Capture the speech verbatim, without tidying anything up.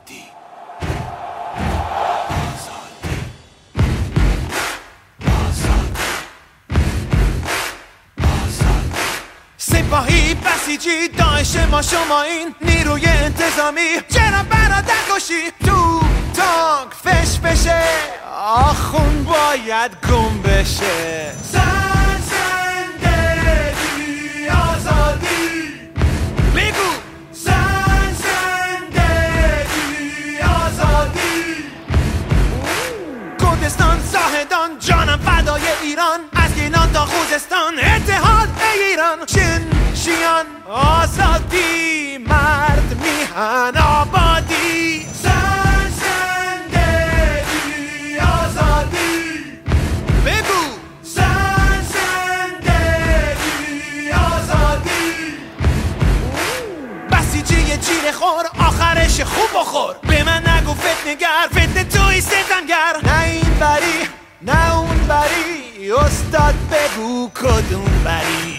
آزادی سپاهی بسیجی داعش ما شما این نیروی انتظامی جناب برادر کشی تو تانک فش بشه آخون باید گم بشه زن زندگی آزادی بگو زن زندگی آزادی کردستان زاهدان جانم فدای ایران از گیلان تا خوزستان اتحاد ایران شن شیان آزادی مرد میهن آبادی زن زندگی آزادی بگو زن زندگی آزادی بسیجی جیره خور آخرش خوب بخور به من نگو فتنگر فتنه توی ستمگر نه این بری نه اون بری استاد بگو کدوم بری